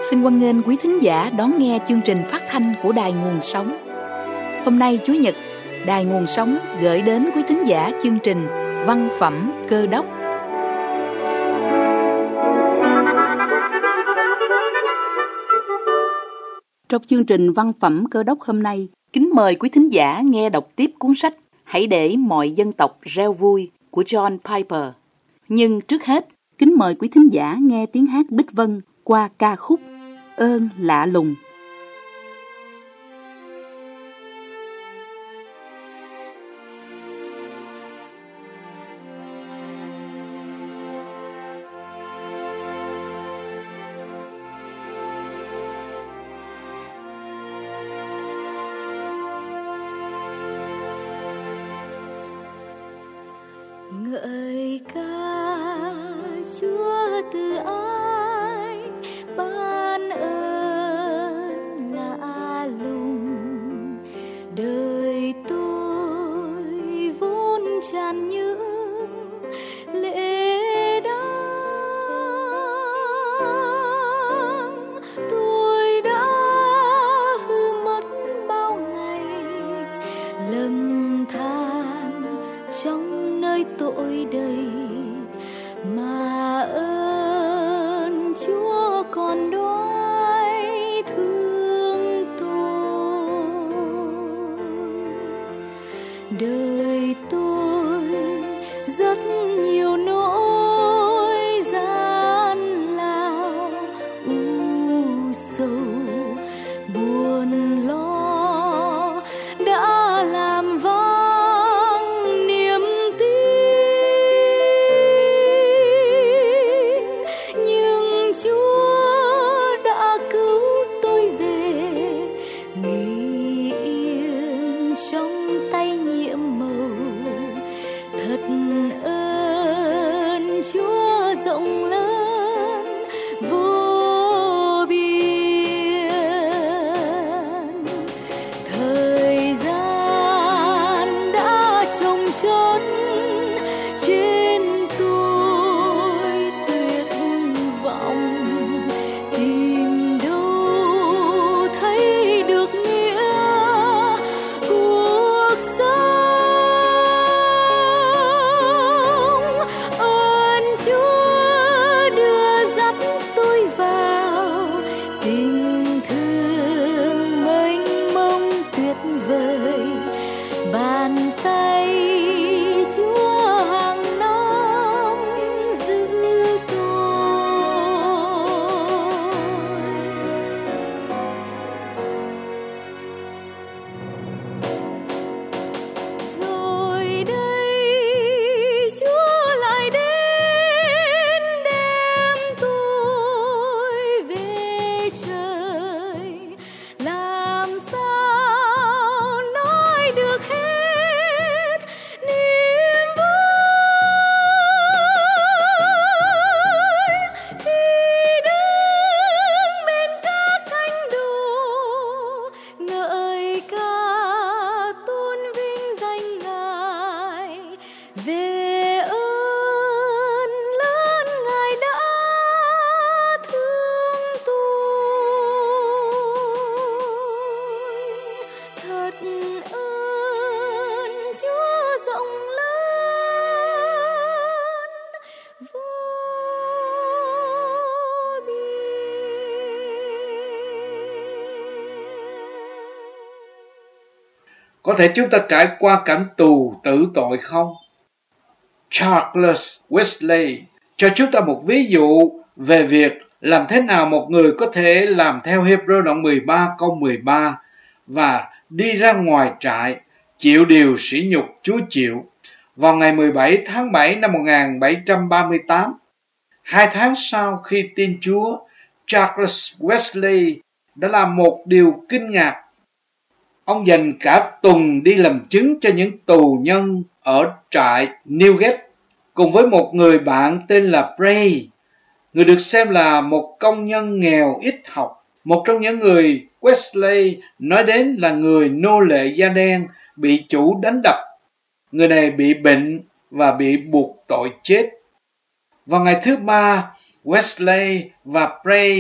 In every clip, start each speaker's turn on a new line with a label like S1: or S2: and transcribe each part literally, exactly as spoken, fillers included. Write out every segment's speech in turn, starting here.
S1: Xin hoan nghênh quý thính giả đón nghe chương trình phát thanh của Đài Nguồn Sống. Hôm nay Chủ nhật, Đài Nguồn Sống gửi đến quý thính giả chương trình Văn phẩm Cơ đốc. Trong chương trình Văn phẩm Cơ đốc hôm nay, kính mời quý thính giả nghe đọc tiếp cuốn sách Hãy để mọi dân tộc reo vui của John Piper. Nhưng trước hết, kính mời quý thính giả nghe tiếng hát Bích Vân qua ca khúc Ơn Lạ Lùng.
S2: Ngợi ca Chúa từ ái ban ơn lạ lùng, đời tôi vốn tràn những lệ đáng, tôi đã hư mất bao ngày lầm than trong nơi tội đầy, mà ơn Chúa còn đoái thương tôi. Đời tôi rất nhiều nỗi gian lao, u sầu buồn lo đã làm vang niềm tin, nhưng Chúa đã cứu tôi về, nghỉ yên trong tay nhiệm màu. Thật ơn Chúa rộng lớn vô biên. Thời gian đã trồng chất trên tôi tuyệt vọng, tìm đâu thấy được nghĩa cuộc sống. Ơn Chúa đưa dắt tôi vào tình thương mênh mông tuyệt vời, bàn tay Chúa hàng năm giữ tôi. Rồi đây Chúa lại đến đem tôi về trời, làm sao nói được hết niềm vui khi đứng bên các thánh đồ, ngợi ca tôn vinh danh Ngài, về ơn lớn Ngài đã thương tôi. Thật ơn Chúa rộng lớn vô biên.
S3: Có thể chúng ta trải qua cảnh tù tử tội không? Charles Wesley cho chúng ta một ví dụ về việc làm thế nào một người có thể làm theo Hebrew đoạn mười ba câu mười ba và đi ra ngoài trại chịu điều sỉ nhục Chúa chịu. Vào ngày mười bảy tháng bảy năm một nghìn bảy trăm ba mươi tám, hai tháng sau khi tin Chúa, Charles Wesley đã làm một điều kinh ngạc. Ông dành cả tuần đi làm chứng cho những tù nhân ở trại Newgate cùng với một người bạn tên là Bray, người được xem là một công nhân nghèo ít học. Một trong những người Wesley nói đến là người nô lệ da đen bị chủ đánh đập. Người này bị bệnh và bị buộc tội chết. Vào ngày thứ ba, Wesley và Bray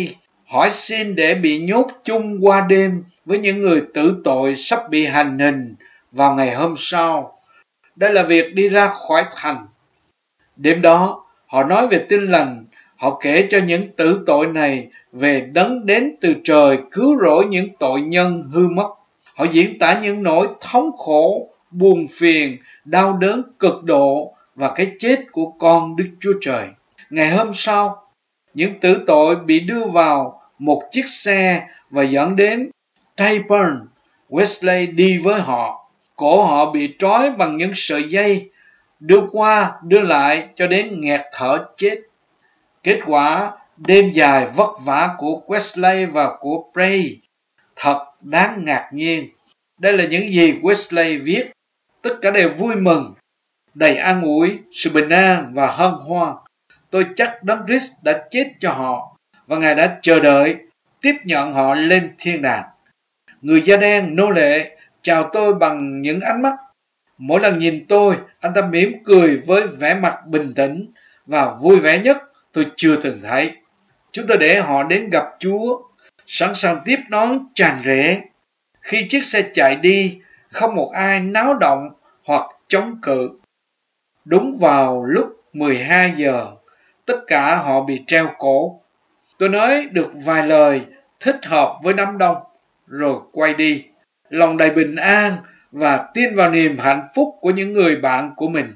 S3: hỏi xin để bị nhốt chung qua đêm với những người tử tội sắp bị hành hình vào ngày hôm sau. Đây là việc đi ra khỏi thành. Đêm đó, họ nói về tin lành, họ kể cho những tử tội này về đấng đến từ trời cứu rỗi những tội nhân hư mất. Họ diễn tả những nỗi thống khổ, buồn phiền, đau đớn cực độ và cái chết của con Đức Chúa Trời. Ngày hôm sau, những tử tội bị đưa vào một chiếc xe và dẫn đến Tyburn. Wesley đi với họ. Cổ họ bị trói bằng những sợi dây, đưa qua đưa lại cho đến nghẹt thở chết. Kết quả đêm dài vất vả của Wesley và của Bray thật đáng ngạc nhiên. Đây là những gì Wesley viết. Tất cả đều vui mừng, đầy an ủi, sự bình an và hân hoan. Tôi chắc Đấng Christ đã chết cho họ và Ngài đã chờ đợi tiếp nhận họ lên thiên đàng. Người da đen nô lệ chào tôi bằng những ánh mắt. Mỗi lần nhìn tôi, anh ta mỉm cười với vẻ mặt bình tĩnh và vui vẻ nhất tôi chưa từng thấy. Chúng tôi để họ đến gặp Chúa, sẵn sàng tiếp đón tràn rễ. Khi chiếc xe chạy đi, không một ai náo động hoặc chống cự. Đúng vào lúc mười hai giờ, tất cả họ bị treo cổ. Tôi nói được vài lời thích hợp với đám đông, rồi quay đi, lòng đầy bình an và tin vào niềm hạnh phúc của những người bạn của mình.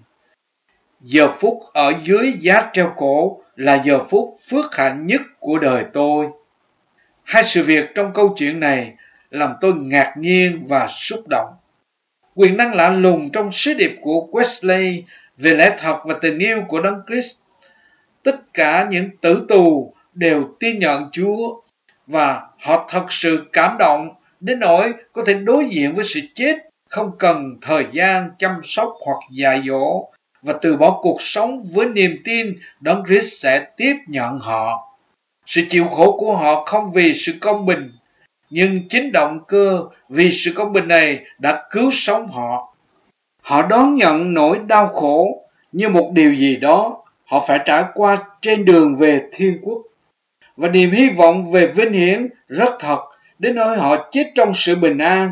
S3: Giờ phút ở dưới giá treo cổ là giờ phút phước hạnh nhất của đời tôi. Hai sự việc trong câu chuyện này làm tôi ngạc nhiên và xúc động. Quyền năng lạ lùng trong sứ điệp của Wesley về lẽ thật và tình yêu của Đấng Christ. Tất cả những tử tù đều tin nhận Chúa và họ thật sự cảm động đến nỗi có thể đối diện với sự chết không cần thời gian chăm sóc hoặc dạy dỗ và từ bỏ cuộc sống với niềm tin Đấng Christ sẽ tiếp nhận họ. Sự chịu khổ của họ không vì sự công bình, nhưng chính động cơ vì sự công bình này đã cứu sống họ. Họ đón nhận nỗi đau khổ như một điều gì đó họ phải trải qua trên đường về thiên quốc. Và niềm hy vọng về vinh hiển rất thật đến nỗi họ chết trong sự bình an.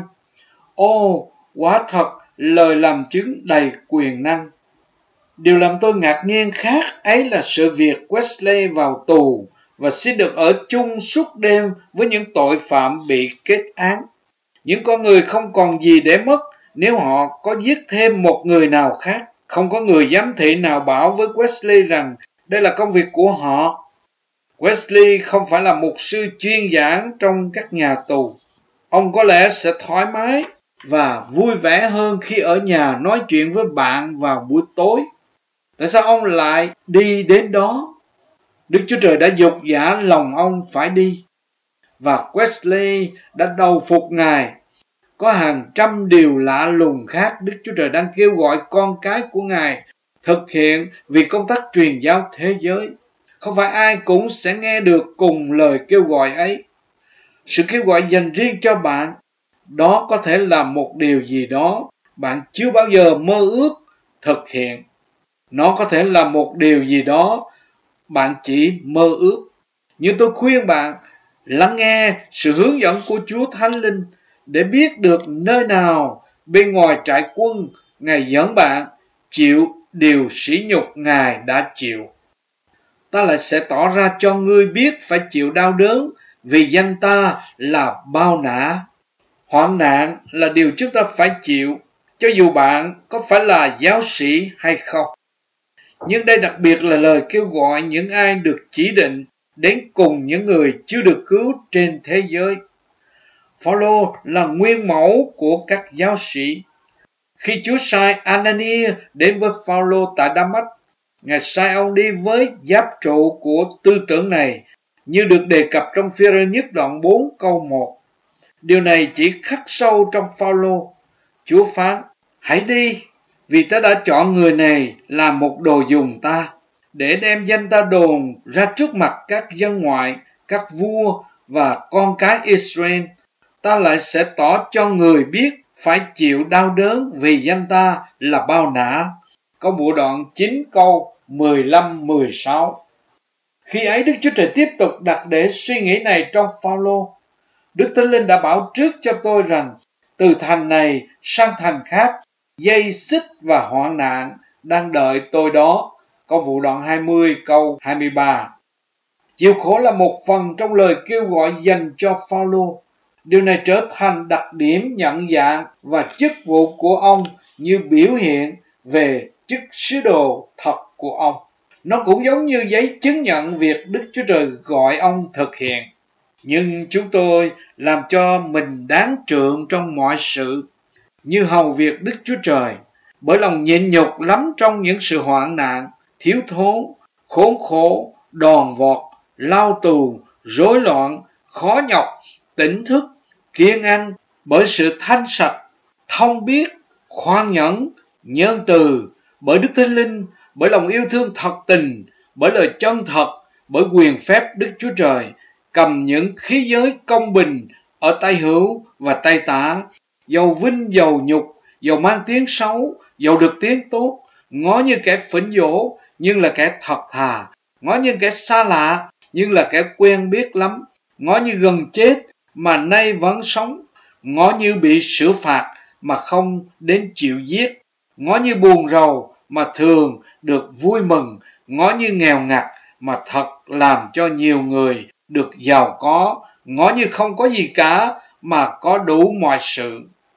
S3: Ô, quả thật lời làm chứng đầy quyền năng. Điều làm tôi ngạc nhiên khác ấy là sự việc Wesley vào tù và xin được ở chung suốt đêm với những tội phạm bị kết án. Những con người không còn gì để mất nếu họ có giết thêm một người nào khác. Không có người giám thị nào bảo với Wesley rằng đây là công việc của họ. Wesley không phải là mục sư chuyên giảng trong các nhà tù. Ông có lẽ sẽ thoải mái và vui vẻ hơn khi ở nhà nói chuyện với bạn vào buổi tối. Tại sao ông lại đi đến đó? Đức Chúa Trời đã dục dã lòng ông phải đi. Và Wesley đã đầu phục Ngài. Có hàng trăm điều lạ lùng khác Đức Chúa Trời đang kêu gọi con cái của Ngài thực hiện vì công tác truyền giáo thế giới. Không phải ai cũng sẽ nghe được cùng lời kêu gọi ấy. Sự kêu gọi dành riêng cho bạn, đó có thể là một điều gì đó bạn chưa bao giờ mơ ước thực hiện. Nó có thể là một điều gì đó bạn chỉ mơ ước. Nhưng tôi khuyên bạn lắng nghe sự hướng dẫn của Chúa Thánh Linh để biết được nơi nào bên ngoài trại quân Ngài dẫn bạn chịu điều sỉ nhục Ngài đã chịu. Ta lại sẽ tỏ ra cho ngươi biết phải chịu đau đớn vì danh ta là bao nã. Hoạn nạn là điều chúng ta phải chịu, cho dù bạn có phải là giáo sĩ hay không. Nhưng đây đặc biệt là lời kêu gọi những ai được chỉ định đến cùng những người chưa được cứu trên thế giới. Phao-lô là nguyên mẫu của các giáo sĩ. Khi Chúa sai Anania đến với Phao-lô tại Đa-mách, Ngài sai ông đi với giáp trụ của tư tưởng này, như được đề cập trong Phi-rơ nhất đoạn bốn câu một. Điều này chỉ khắc sâu trong Phao-lô. Chúa phán, hãy đi, vì ta đã chọn người này làm một đồ dùng ta, để đem danh ta đồn ra trước mặt các dân ngoại, các vua và con cái Israel. Ta lại sẽ tỏ cho người biết phải chịu đau đớn vì danh ta là bao nã. Câu bộ đoạn chín câu mười lăm mười sáu. Khi ấy Đức Chúa Trời tiếp tục đặt để suy nghĩ này trong Phao-lô. Đức Thánh Linh đã bảo trước cho tôi rằng từ thành này sang thành khác, dây xích và hoạn nạn đang đợi tôi đó. Câu Vụ đoạn hai mươi câu hai mươi ba. Chịu khổ là một phần trong lời kêu gọi dành cho Phao-lô. Điều này trở thành đặc điểm nhận dạng và chức vụ của ông như biểu hiện về chức sứ đồ thật của ông. Nó cũng giống như giấy chứng nhận việc Đức Chúa Trời gọi ông thực hiện. Nhưng chúng tôi làm cho mình đáng trượng trong mọi sự, như hầu việc Đức Chúa Trời, bởi lòng nhịn nhục lắm trong những sự hoạn nạn, thiếu thốn, khốn khổ, đòn vọt, lao tù, rối loạn, khó nhọc, tỉnh thức, kiêng ăn, bởi sự thanh sạch, thông biết, khoan nhẫn, nhân từ, bởi Đức Thánh Linh, bởi lòng yêu thương thật tình, bởi lời chân thật, bởi quyền phép Đức Chúa Trời, cầm những khí giới công bình ở tay hữu và tay tả, dầu vinh dầu nhục, dầu mang tiếng xấu, dầu được tiếng tốt, ngó như kẻ phỉnh dỗ nhưng là kẻ thật thà, ngó như kẻ xa lạ nhưng là kẻ quen biết lắm, ngó như gần chết mà nay vẫn sống, ngó như bị xử phạt mà không đến chịu giết, ngó như buồn rầu mà thường được vui mừng, ngó như nghèo ngặt mà thật làm cho nhiều người được giàu có, ngó như không có gì cả mà có đủ mọi sự.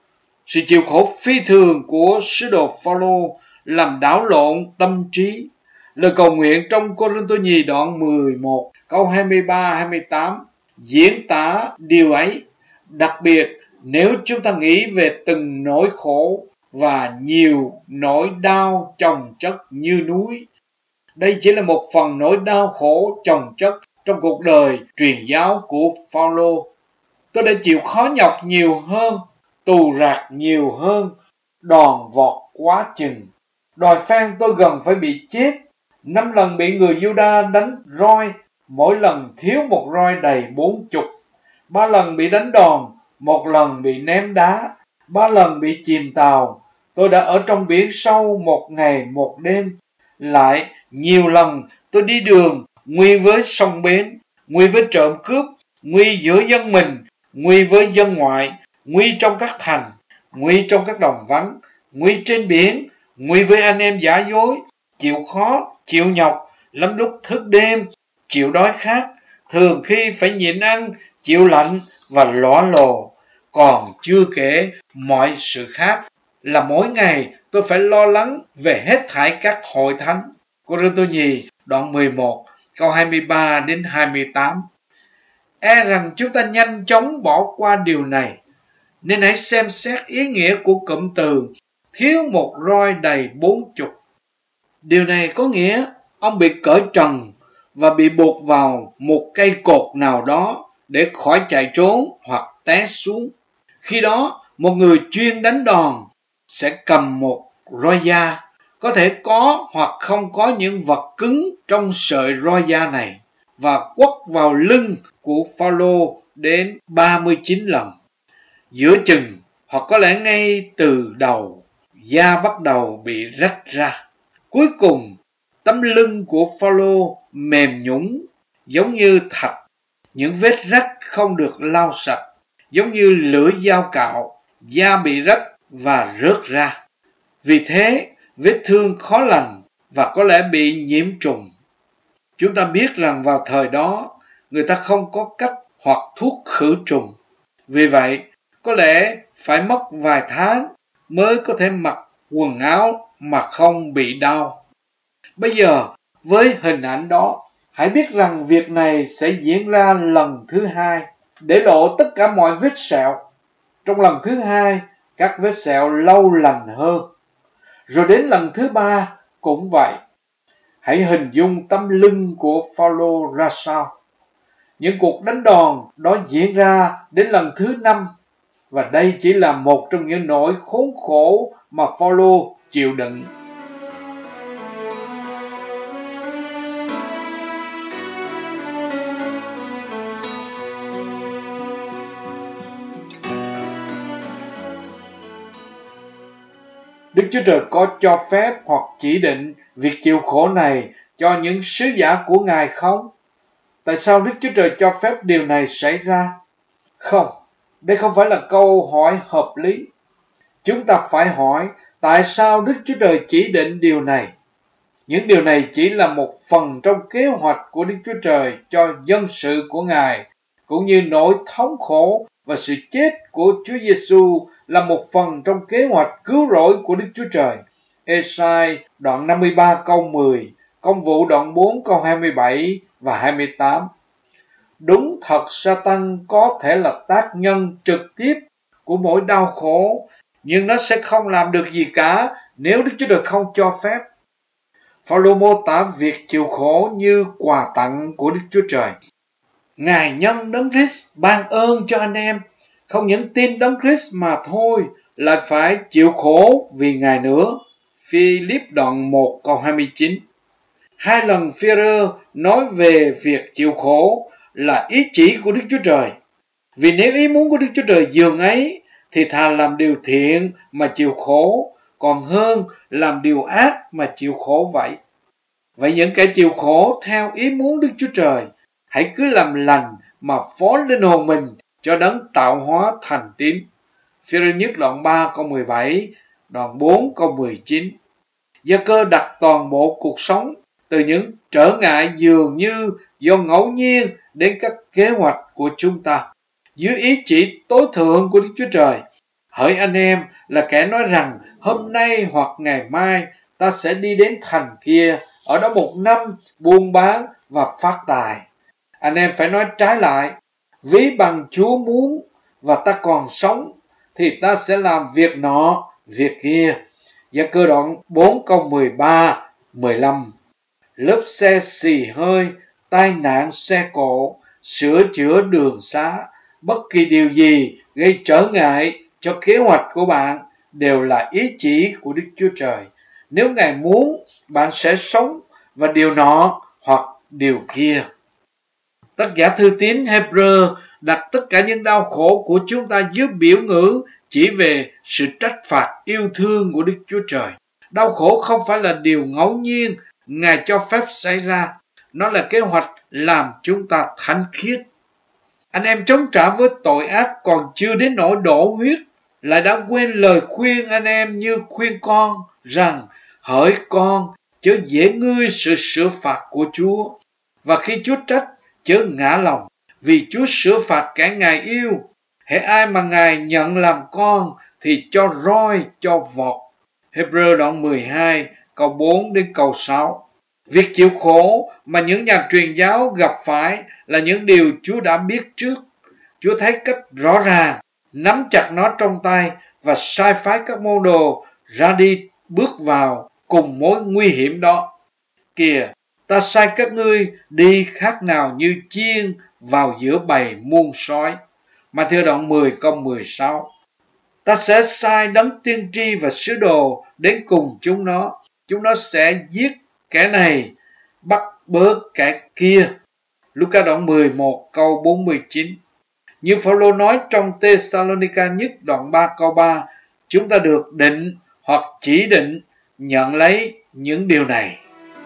S3: Sự chịu khổ phi thường của sứ đồ Phao-lô làm đảo lộn tâm trí. Lời cầu nguyện trong Cô-rinh-tô nhì đoạn mười một câu hai mươi ba hai mươi tám diễn tả điều ấy, đặc biệt nếu chúng ta nghĩ về từng nỗi khổ và nhiều nỗi đau chồng chất như núi. Đây chỉ là một phần nỗi đau khổ chồng chất trong cuộc đời truyền giáo của Phao-lô. Tôi đã chịu khó nhọc nhiều hơn, tù rạc nhiều hơn, đòn vọt quá chừng. Đòi phen tôi gần phải bị chết. Năm lần bị người Giu-đa đánh roi, mỗi lần thiếu một roi đầy bốn chục. Ba lần bị đánh đòn, một lần bị ném đá, ba lần bị chìm tàu. Tôi đã ở trong biển sâu một ngày một đêm. Lại nhiều lần tôi đi đường, nguy với sông bến, nguy với trộm cướp, nguy giữa dân mình, nguy với dân ngoại, nguy trong các thành, nguy trong các đồng vắng, nguy trên biển, nguy với anh em giả dối, chịu khó, chịu nhọc, lắm lúc thức đêm, chịu đói khát, thường khi phải nhịn ăn, chịu lạnh và lõa lồ. Còn chưa kể mọi sự khác là mỗi ngày tôi phải lo lắng về hết thảy các hội thánh. Cô-rinh-tô nhì đoạn mười một câu hai mươi ba đến hai mươi tám. E rằng chúng ta nhanh chóng bỏ qua điều này, nên hãy xem xét ý nghĩa của cụm từ thiếu một roi đầy bốn chục. Điều này có nghĩa ông bị cởi trần và bị buộc vào một cây cột nào đó để khỏi chạy trốn hoặc té xuống. Khi đó, một người chuyên đánh đòn sẽ cầm một roi da, có thể có hoặc không có những vật cứng trong sợi roi da này, và quất vào lưng của Phao-lô đến ba mươi chín lần. Giữa chừng, hoặc có lẽ ngay từ đầu, da bắt đầu bị rách ra. Cuối cùng, tấm lưng của Phao-lô mềm nhũn giống như thạch, những vết rách không được lau sạch, giống như lưỡi dao cạo, da bị rách và rớt ra. Vì thế, vết thương khó lành và có lẽ bị nhiễm trùng. Chúng ta biết rằng vào thời đó, người ta không có cách hoặc thuốc khử trùng. Vì vậy, có lẽ phải mất vài tháng mới có thể mặc quần áo mà không bị đau. Bây giờ, với hình ảnh đó, hãy biết rằng việc này sẽ diễn ra lần thứ hai, để lộ tất cả mọi vết sẹo. Trong lần thứ hai, các vết sẹo lâu lành hơn. Rồi đến lần thứ ba cũng vậy. Hãy hình dung tấm lưng của Phao-lô ra sao. Những cuộc đánh đòn đó diễn ra đến lần thứ năm, và đây chỉ là một trong những nỗi khốn khổ mà Phao-lô chịu đựng. Đức Chúa Trời có cho phép hoặc chỉ định việc chịu khổ này cho những sứ giả của Ngài không? Tại sao Đức Chúa Trời cho phép điều này xảy ra? Không, đây không phải là câu hỏi hợp lý. Chúng ta phải hỏi tại sao Đức Chúa Trời chỉ định điều này. Những điều này chỉ là một phần trong kế hoạch của Đức Chúa Trời cho dân sự của Ngài, cũng như nỗi thống khổ và sự chết của Chúa Giêsu là một phần trong kế hoạch cứu rỗi của Đức Chúa Trời. Ê-sai đoạn năm mươi ba câu mười, Công vụ đoạn bốn câu hai mươi bảy và hai mươi tám. Đúng thật, Sa-tan có thể là tác nhân trực tiếp của mỗi đau khổ, nhưng nó sẽ không làm được gì cả nếu Đức Chúa Trời không cho phép. Phao-lô mô tả việc chịu khổ như quà tặng của Đức Chúa Trời. Ngài nhân Đấng Christ ban ơn cho anh em, không những tin Đấng Christ mà thôi, lại phải chịu khổ vì Ngài nữa. Phi-líp đoạn một câu hai mươi chín. Hai lần Phi-rơ nói về việc chịu khổ là ý chỉ của Đức Chúa Trời. Vì nếu ý muốn của Đức Chúa Trời dường ấy, thì thà làm điều thiện mà chịu khổ, còn hơn làm điều ác mà chịu khổ vậy. Vậy những kẻ chịu khổ theo ý muốn Đức Chúa Trời, hãy cứ làm lành mà phó linh hồn mình cho Đấng tạo hóa thành tín. Phi-rơ nhất đoạn ba câu mười bảy, đoạn bốn câu mười chín. Gia-cơ đặt toàn bộ cuộc sống từ những trở ngại dường như do ngẫu nhiên đến các kế hoạch của chúng ta, dưới ý chỉ tối thượng của Đức Chúa Trời. Hỡi anh em là kẻ nói rằng hôm nay hoặc ngày mai ta sẽ đi đến thành kia, ở đó một năm buôn bán và phát tài. Anh em phải nói trái lại, ví bằng Chúa muốn và ta còn sống, thì ta sẽ làm việc nọ, việc kia. Gia-cơ đoạn bốn câu mười ba, mười lăm. Lớp xe xì hơi, tai nạn xe cộ, sửa chữa đường xá, bất kỳ điều gì gây trở ngại cho kế hoạch của bạn đều là ý chỉ của Đức Chúa Trời. Nếu Ngài muốn, bạn sẽ sống và điều nọ hoặc điều kia. Tác giả thư tín Hebrew đặt tất cả những đau khổ của chúng ta dưới biểu ngữ chỉ về sự trách phạt yêu thương của Đức Chúa Trời. Đau khổ không phải là điều ngẫu nhiên Ngài cho phép xảy ra, nó là kế hoạch làm chúng ta thánh khiết. Anh em chống trả với tội ác còn chưa đến nỗi đổ huyết, lại đã quên lời khuyên anh em như khuyên con rằng: hỡi con, chớ dễ ngươi sự sửa phạt của Chúa, và khi Chúa trách, chớ ngã lòng, vì Chúa sửa phạt kẻ Ngài yêu. Hễ ai mà Ngài nhận làm con thì cho roi, cho vọt. Hebrew đoạn mười hai câu bốn đến câu sáu. Việc chịu khổ mà những nhà truyền giáo gặp phải là những điều Chúa đã biết trước. Chúa thấy cách rõ ràng, nắm chặt nó trong tay và sai phái các môn đồ ra đi bước vào cùng mối nguy hiểm đó. Kìa, ta sai các ngươi đi khác nào như chiên vào giữa bầy muôn sói. Ma-thi-ơ đoạn mười câu mười sáu. Ta sẽ sai đấng tiên tri và sứ đồ đến cùng chúng nó. Chúng nó sẽ giết kẻ này, bắt bớ kẻ kia. Luca đoạn mười một câu bốn mươi chín. Như Phao-lô nói trong Tê-sa-lô-ni-ca nhất đoạn ba câu ba, chúng ta được định hoặc chỉ định nhận lấy những điều này.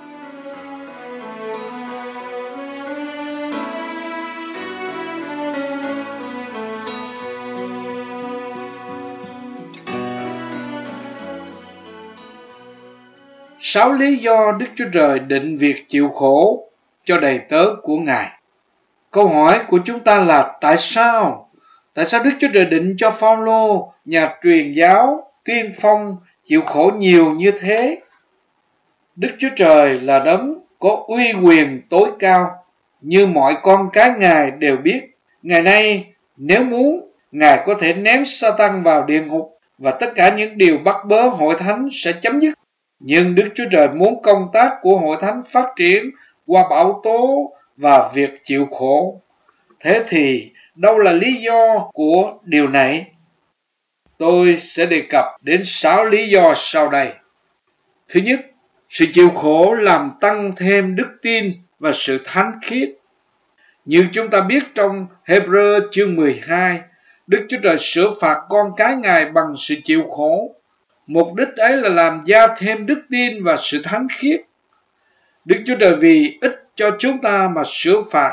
S3: Sáu lý do Đức Chúa Trời định việc chịu khổ cho đầy tớ của Ngài. Câu hỏi của chúng ta là tại sao? Tại sao Đức Chúa Trời định cho Phao-lô, nhà truyền giáo tiên phong, chịu khổ nhiều như thế? Đức Chúa Trời là đấng có uy quyền tối cao, như mọi con cái Ngài đều biết. Ngày nay, nếu muốn, Ngài có thể ném Sa-tan vào địa ngục và tất cả những điều bắt bớ hội thánh sẽ chấm dứt. Nhưng Đức Chúa Trời muốn công tác của hội thánh phát triển qua bão tố và việc chịu khổ. Thế thì đâu là lý do của điều này? Tôi sẽ đề cập đến sáu lý do sau đây. Thứ nhất, sự chịu khổ làm tăng thêm đức tin và sự thánh khiết. Như chúng ta biết trong Hebrew chương mười hai, Đức Chúa Trời sửa phạt con cái Ngài bằng sự chịu khổ. Mục đích ấy là làm gia thêm đức tin và sự thánh khiết. Đức Chúa Trời vì ích cho chúng ta mà sửa phạt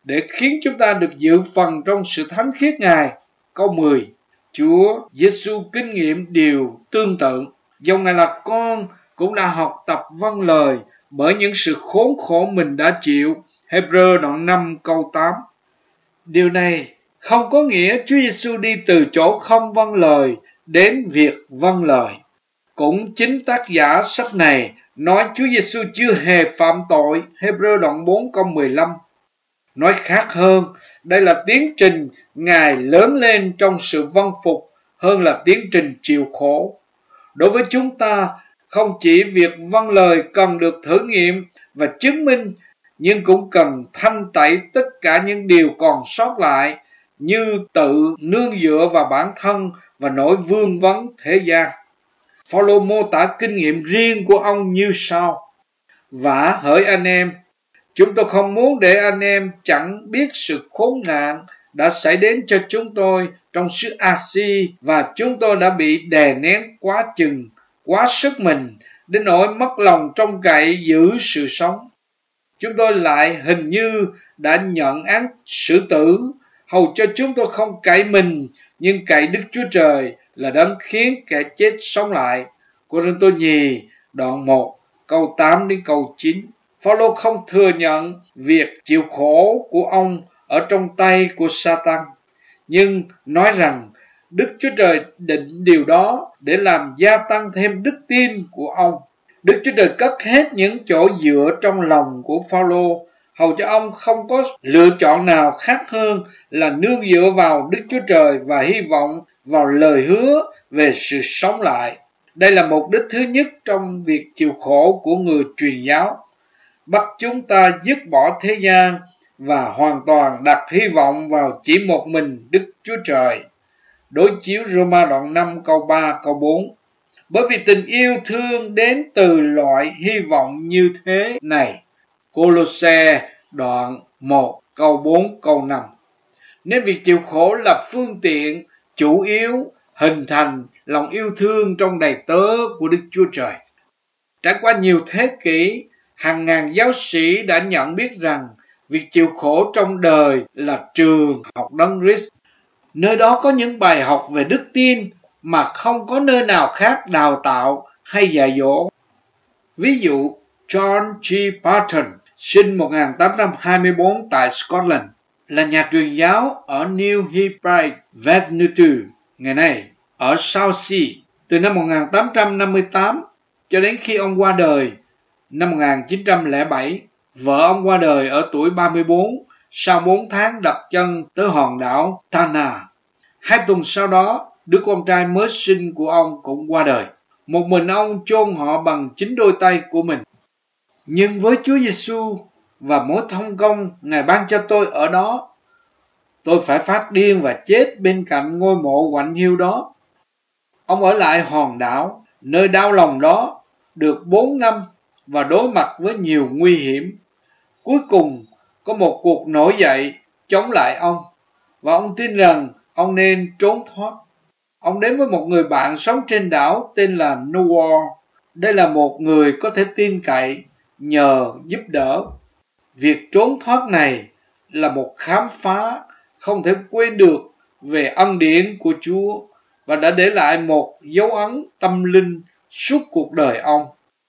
S3: để khiến chúng ta được dự phần trong sự thánh khiết Ngài. Câu mười, Chúa Giêsu kinh nghiệm điều tương tự. Dầu Ngài là con cũng đã học tập vâng lời bởi những sự khốn khổ mình đã chịu. Hebrew đoạn năm câu tám. Điều này không có nghĩa Chúa Giêsu đi từ chỗ không vâng lời đến việc vâng lời. Cũng chính tác giả sách này nói Chúa Giêsu chưa hề phạm tội. Hebrew đoạn bốn câu mười lăm. Nói khác hơn, đây là tiến trình Ngài lớn lên trong sự vâng phục hơn là tiến trình chịu khổ. Đối với chúng ta, không chỉ việc vâng lời cần được thử nghiệm và chứng minh, nhưng cũng cần thanh tẩy tất cả những điều còn sót lại, như tự nương dựa vào bản thân và nỗi vương vấn thế gian. Phaolô mô tả kinh nghiệm riêng của ông như sau: Vả hỡi anh em, chúng tôi không muốn để anh em chẳng biết sự khốn nạn đã xảy đến cho chúng tôi trong xứ A-si, và chúng tôi đã bị đè nén quá chừng, quá sức mình, đến nỗi mất lòng trông cậy giữ sự sống. Chúng tôi lại hình như đã nhận án xử tử, hầu cho chúng tôi không cậy mình, nhưng cậy Đức Chúa Trời là đấng khiến kẻ chết sống lại. Cô-rinh-tô nhì đoạn một câu tám đến câu chín. Phaolô không thừa nhận việc chịu khổ của ông ở trong tay của Sa-tan, nhưng nói rằng Đức Chúa Trời định điều đó để làm gia tăng thêm đức tin của ông. Đức Chúa Trời cất hết những chỗ dựa trong lòng của Phaolô, hầu cho ông không có lựa chọn nào khác hơn là nương dựa vào Đức Chúa Trời và hy vọng vào lời hứa về sự sống lại. Đây là mục đích thứ nhất trong việc chịu khổ của người truyền giáo, bắt chúng ta dứt bỏ thế gian và hoàn toàn đặt hy vọng vào chỉ một mình Đức Chúa Trời. Đối chiếu Roma đoạn năm câu ba câu bốn. Bởi vì tình yêu thương đến từ loại hy vọng như thế này. Cô-lô-se đoạn một câu bốn câu năm. Nên việc chịu khổ là phương tiện chủ yếu hình thành lòng yêu thương trong đầy tớ của Đức Chúa Trời. Trải qua nhiều thế kỷ, hàng ngàn giáo sĩ đã nhận biết rằng việc chịu khổ trong đời là trường học Đấng Christ. Nơi đó có những bài học về đức tin mà không có nơi nào khác đào tạo hay dạy dỗ. Ví dụ, John G. Barton, sinh một nghìn tám trăm hai mươi tư tại Scotland, là nhà truyền giáo ở New Hebride, Vanuatu, ngày nay ở South Sea, từ năm một nghìn tám trăm năm mươi tám cho đến khi ông qua đời năm một nghìn chín trăm lẻ bảy. Vợ ông qua đời ở tuổi ba mươi tư sau bốn tháng đặt chân tới hòn đảo Tanna. Hai tuần sau đó, đứa con trai mới sinh của ông cũng qua đời. Một mình ông chôn họ bằng chính đôi tay của mình. Nhưng với Chúa Giêsu và mối thông công Ngài ban cho tôi ở đó, tôi phải phát điên và chết bên cạnh ngôi mộ quạnh hiu đó. Ông ở lại hòn đảo, nơi đau lòng đó, được bốn năm và đối mặt với nhiều nguy hiểm. Cuối cùng, có một cuộc nổi dậy chống lại ông, và ông tin rằng ông nên trốn thoát. Ông đến với một người bạn sống trên đảo tên là Noah. Đây là một người có thể tin cậy, nhờ giúp đỡ. Việc trốn thoát này là một khám phá không thể quên được về ân điển của Chúa và đã để lại một dấu ấn tâm linh suốt cuộc đời ông.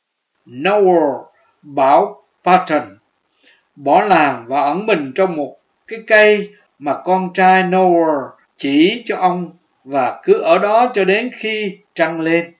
S3: Noah bảo Barton bỏ làng và ẩn mình trong một cái cây mà con trai Noah chỉ cho ông, và cứ ở đó cho đến khi trăng lên.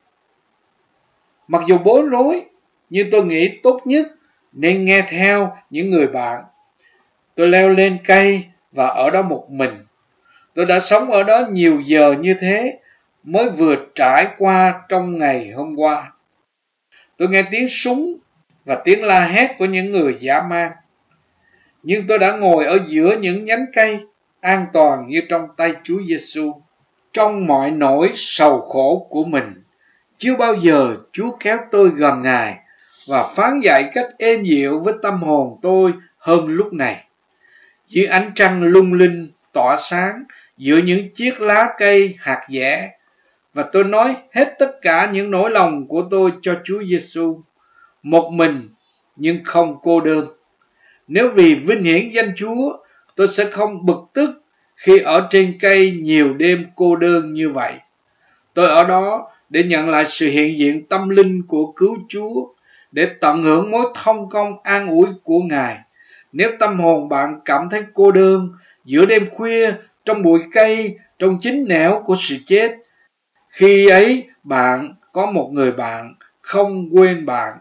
S3: Mặc dù bối rối, nhưng tôi nghĩ tốt nhất nên nghe theo những người bạn. Tôi leo lên cây và ở đó một mình. Tôi đã sống ở đó nhiều giờ như thế mới vừa trải qua trong ngày hôm qua. Tôi nghe tiếng súng và tiếng la hét của những người dã man. Nhưng tôi đã ngồi ở giữa những nhánh cây, an toàn như trong tay Chúa Giêsu. Trong mọi nỗi sầu khổ của mình, chưa bao giờ Chúa kéo tôi gần Ngài và phán dạy cách êm dịu với tâm hồn tôi hơn lúc này. Dưới ánh trăng lung linh tỏa sáng giữa những chiếc lá cây hạt dẻ, và tôi nói hết tất cả những nỗi lòng của tôi cho Chúa Giêsu, một mình nhưng không cô đơn. Nếu vì vinh hiển danh Chúa tôi sẽ không bực tức khi ở trên cây nhiều đêm cô đơn như vậy. Tôi ở đó để nhận lại sự hiện diện tâm linh của cứu Chúa, để tận hưởng mối thông công an ủi của Ngài. Nếu tâm hồn bạn cảm thấy cô đơn giữa đêm khuya, trong bụi cây, trong chính nẻo của sự chết, khi ấy bạn có một người bạn không quên bạn.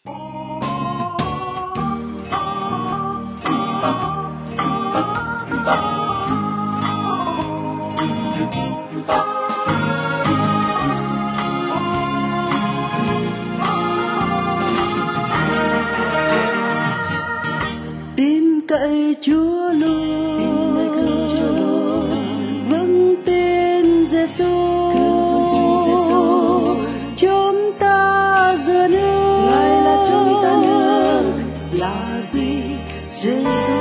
S4: Tin cậy Chúa luôn, vâng tin Giêsu, chúng ta dựa nương, Ngài là chúng ta nương, là duy Giêsu.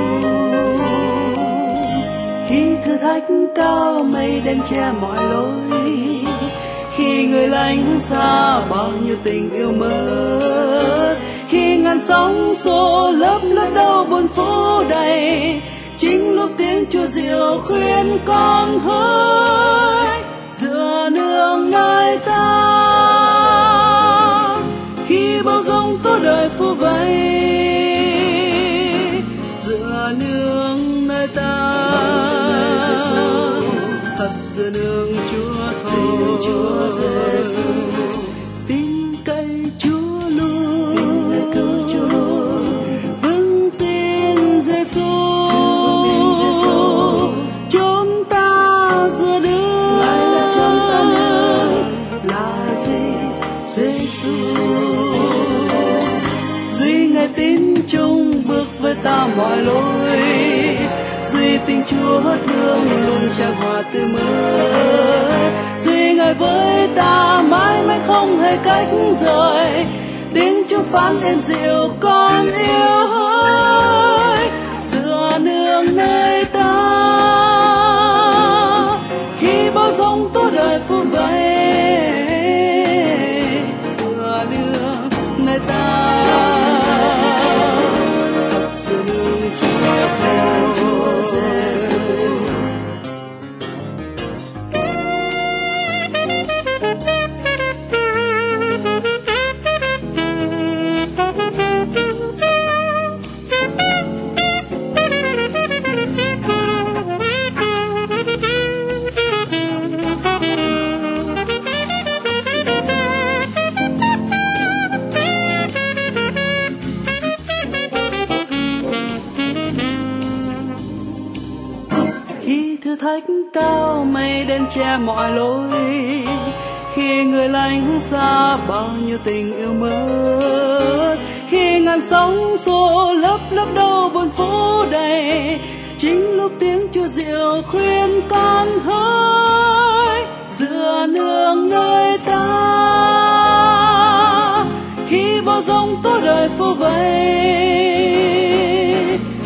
S4: Khi thử thách cao mây đen che mọi lối, khi người lánh xa bao nhiêu tình yêu mất, khi ngàn sóng xô lấp lấp đau buồn phố đầy, chính lúc tiếng Chúa diệu khuyên con hỡi dựa nương nơi ta. Khi bao giông tố đời phù vây, dựa nương nơi ta, thật dựa nương Chúa thôi. Tin cậy Chúa luôn, vâng tin Giêsu, chúng ta dựa nương, Ngài là chúng ta nương, là duy Giêsu. Duy Ngài tín chung bước với ta mọi lối, duy tình Chúa thương luôn tràn hòa tươi mới, duy Ngài với ta mãi mãi không hề cách rời. Tiếng Chúa phán êm dịu con yêu hỡi dựa nương nơi ta. Khi bao giông tố đời phù vây, dựa nương nơi ta, dựa nương Chúa theo. Thách cao mây đen che mọi lối, khi người lánh xa bao nhiêu tình yêu mất, khi ngàn sóng xô lấp lấp đau buồn phố đầy, chính lúc tiếng Chúa diệu khuyên con hỡi dựa nương nơi ta. Khi bao giông tố đời phù vây,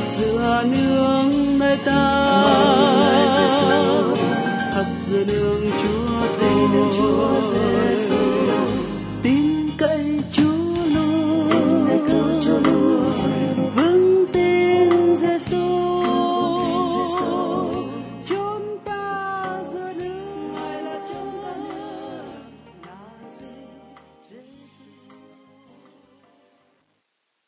S4: dựa nương nơi ta, thật dựa nương